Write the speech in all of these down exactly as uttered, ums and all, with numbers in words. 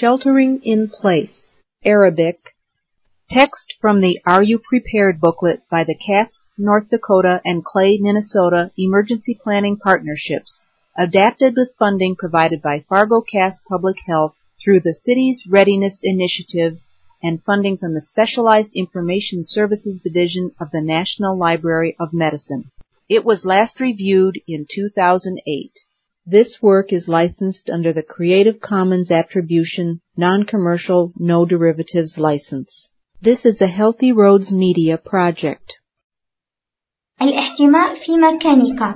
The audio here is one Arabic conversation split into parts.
Sheltering in Place, Arabic. Text from the Are You Prepared booklet by the Cass, North Dakota and Clay, Minnesota Emergency Planning Partnerships, adapted with funding provided by Fargo-Cass Public Health through the City's Readiness Initiative and funding from the Specialized Information Services Division of the National Library of Medicine. It was last reviewed in two thousand eight. This work is licensed under the Creative Commons Attribution, Non-Commercial, No Derivatives license. This is a Healthy Roads Media project. الاحتماء في مكانك.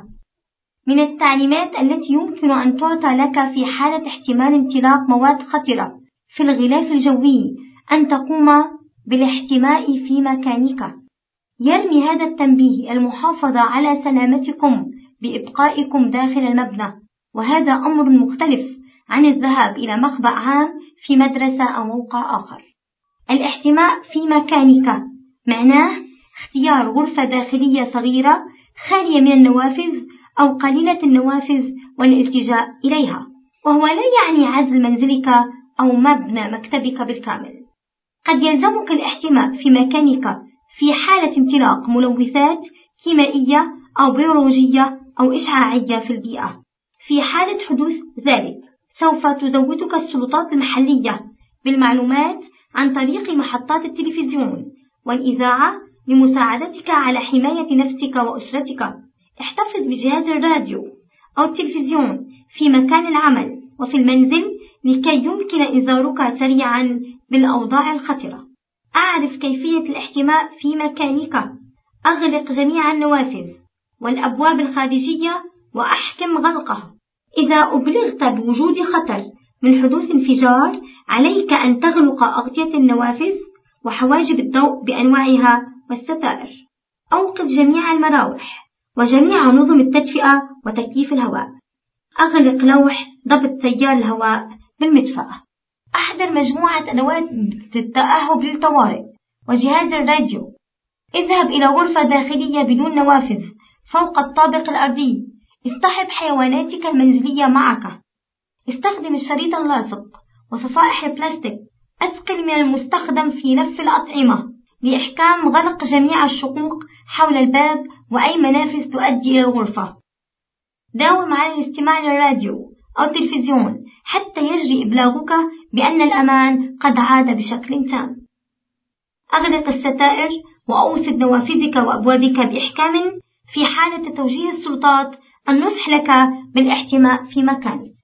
من التعليمات التي يمكن أن تعطى لك في حالة احتمال انطلاق مواد خطرة في الغلاف الجوي أن تقوم بالاحتماء في مكانك. يرمي هذا التنبيه المحافظة على سلامتكم بإبقائكم داخل المبنى، وهذا أمر مختلف عن الذهاب إلى مخبأ عام في مدرسة أو موقع آخر. الاحتماء في مكانك معناه اختيار غرفة داخلية صغيرة خالية من النوافذ أو قليلة النوافذ والالتجاء إليها، وهو لا يعني عزل منزلك أو مبنى مكتبك بالكامل. قد يلزمك الاحتماء في مكانك في حالة انطلاق ملوثات كيميائية أو بيولوجية أو إشعاعية في البيئة. في حالة حدوث ذلك سوف تزودك السلطات المحلية بالمعلومات عن طريق محطات التلفزيون والإذاعة لمساعدتك على حماية نفسك وأسرتك. احتفظ بجهاز الراديو أو التلفزيون في مكان العمل وفي المنزل لكي يمكن إنذارك سريعا بالأوضاع الخطرة. أعرف كيفية الاحتماء في مكانك. أغلق جميع النوافذ والأبواب الخارجية وأحكم غلقها. إذا أبلغت بوجود خطر من حدوث انفجار عليك أن تغلق أغطية النوافذ وحواجب الضوء بأنواعها والستائر. أوقف جميع المراوح وجميع نظم التدفئة وتكييف الهواء. أغلق لوح ضبط تيار الهواء بالمدفأة. أحضر مجموعة أدوات التأهب للطوارئ وجهاز الراديو. اذهب إلى غرفة داخلية بدون نوافذ فوق الطابق الأرضي. اصطحب حيواناتك المنزلية معك. استخدم الشريط اللاصق وصفائح البلاستيك. أثقل من المستخدم في لف الأطعمة لإحكام غلق جميع الشقوق حول الباب وأي منافذ تؤدي إلى الغرفة. داوم على الاستماع للراديو أو التلفزيون حتى يجري إبلاغك بأن الأمان قد عاد بشكل تام. أغلق الستائر وأوصد نوافذك وأبوابك بإحكام في حالة توجيه السلطات النصح لك بالاحتماء في مكانك.